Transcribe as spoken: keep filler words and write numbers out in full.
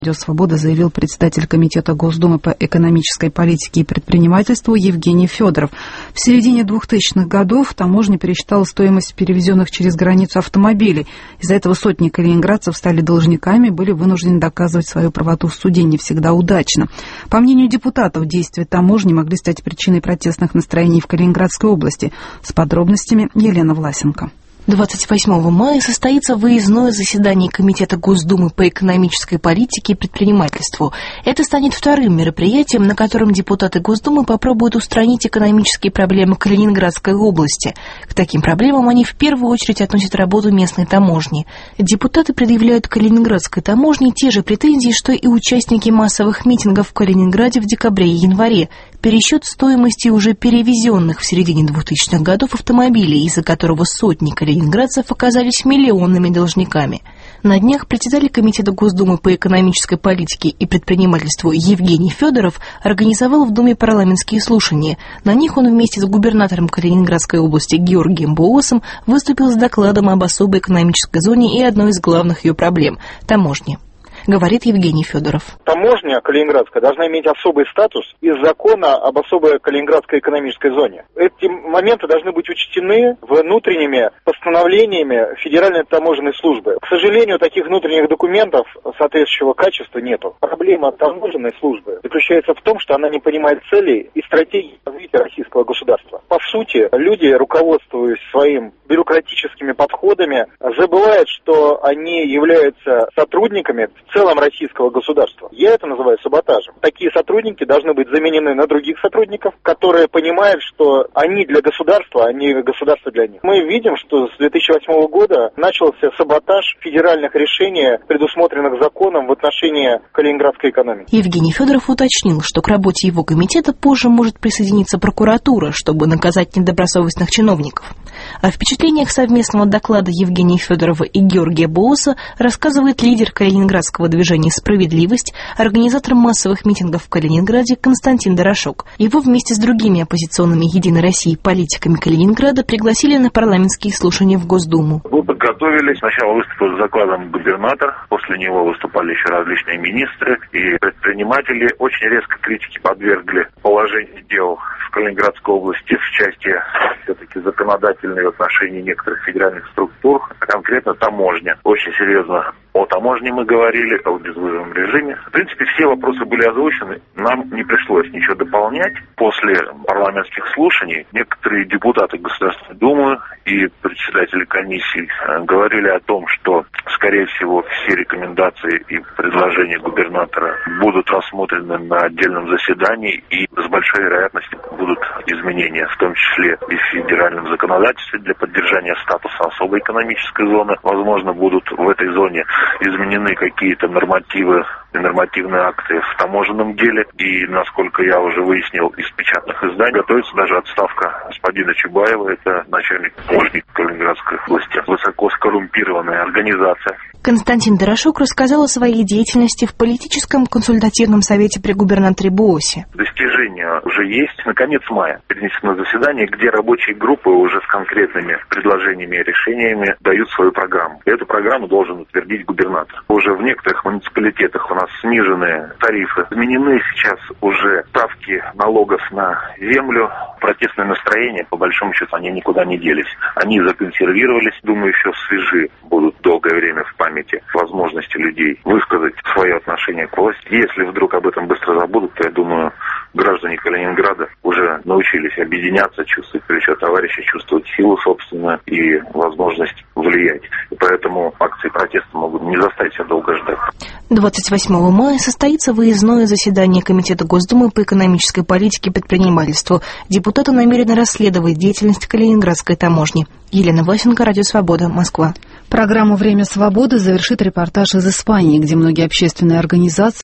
Радио «Свобода» заявил председатель Комитета Госдумы по экономической политике и предпринимательству Евгений Федоров. В середине двухтысячных годов таможня пересчитала стоимость перевезенных через границу автомобилей. Из-за этого сотни калининградцев стали должниками, были вынуждены доказывать свою правоту в суде не всегда удачно. По мнению депутатов, действия таможни могли стать причиной протестных настроений в Калининградской области. С подробностями Елена Власенко. двадцать восьмого мая состоится выездное заседание Комитета Госдумы по экономической политике и предпринимательству. Это станет вторым мероприятием, на котором депутаты Госдумы попробуют устранить экономические проблемы Калининградской области. К таким проблемам они в первую очередь относят работу местной таможни. Депутаты предъявляют Калининградской таможне те же претензии, что и участники массовых митингов в Калининграде в декабре и январе. Пересчет стоимости уже перевезенных в середине двухтысячных годов автомобилей, из-за которого сотни калининградцев оказались миллионными должниками. На днях председатель Комитета Госдумы по экономической политике и предпринимательству Евгений Федоров организовал в Думе парламентские слушания. На них он вместе с губернатором Калининградской области Георгием Боосом выступил с докладом об особой экономической зоне и одной из главных ее проблем – таможне. Говорит Евгений Федоров. Таможня калининградская должна иметь особый статус из закона об особой калининградской экономической зоне. Эти моменты должны быть учтены внутренними постановлениями Федеральной таможенной службы. К сожалению, таких внутренних документов соответствующего качества нету. Проблема таможенной службы заключается в том, что она не понимает целей и стратегии развития российского государства. По сути, люди, руководствуясь своим бюрократическими подходами, забывают, что они являются сотрудниками в целом российского государства. Я это называю саботажем. Такие сотрудники должны быть заменены на других сотрудников, которые понимают, что они для государства, а не государство для них. Мы видим, что с две тысячи восьмого года начался саботаж федеральных решений, предусмотренных законом в отношении калининградской экономики. Евгений Федоров уточнил, что к работе его комитета позже может присоединиться прокуратура, чтобы наказать недобросовестных чиновников. О впечатлениях совместного доклада Евгения Федорова и Георгия Бооса рассказывает лидер калининградского движения «Справедливость», организатор массовых митингов в Калининграде Константин Дорошок. Его вместе с другими оппозиционными «Единой России» политиками Калининграда пригласили на парламентские слушания в Госдуму. Мы подготовились. Сначала выступил с докладом губернатор, после него выступали еще различные министры и предприниматели. Очень резко критики подвергли положению дел в Калининградской области в части все-таки законодательной в отношении некоторых федеральных структур, а конкретно таможня. Очень серьезно о таможне мы говорили, о безвизовом режиме. В принципе, все вопросы были озвучены. Нам не пришлось ничего дополнять. После парламентских слушаний некоторые депутаты Государственной Думы и председатели комиссий говорили о том, что, скорее всего, все рекомендации и предложения губернатора будут рассмотрены на отдельном заседании и с большой вероятностью будут изменения, в том числе и в федеральном законодательстве для поддержания статуса особой экономической зоны. Возможно, будут в этой зоне изменены какие-то нормативы и нормативные акты в таможенном деле. И, насколько я уже выяснил из печатных изданий, готовится даже отставка господина Чубаева, это начальник таможни Калининградской области. Высоко скоррумпированная организация. Константин Дорошок рассказал о своей деятельности в политическом консультативном совете при губернаторе Боосе. Достижения уже есть. На конец мая перенесено заседание, где рабочие группы уже с конкретными предложениями и решениями дают свою программу. И эту программу должен утвердить губернатор. Уже в некоторых муниципалитетах у нас снижены тарифы. Изменены сейчас уже ставки налогов на землю. Протестные настроения, по большому счету, они никуда не делись. Они законсервировались, думаю, еще свежи будут долгое время в памяти возможности людей высказать свое отношение к власти. Если вдруг об этом быстро забудут, то, я думаю, граждане Калининграда уже научились объединяться, чувствовать плечо товарища, чувствовать силу собственную и возможность влиять. И поэтому акции протеста могут не заставить себя долго ждать. двадцать восьмого мая состоится выездное заседание Комитета Госдумы по экономической политике и предпринимательству. Депутаты намерены расследовать деятельность Калининградской таможни. Елена Власенко, Радио «Свобода», Москва. Программу «Время свободы» завершит репортаж из Испании, где многие общественные организации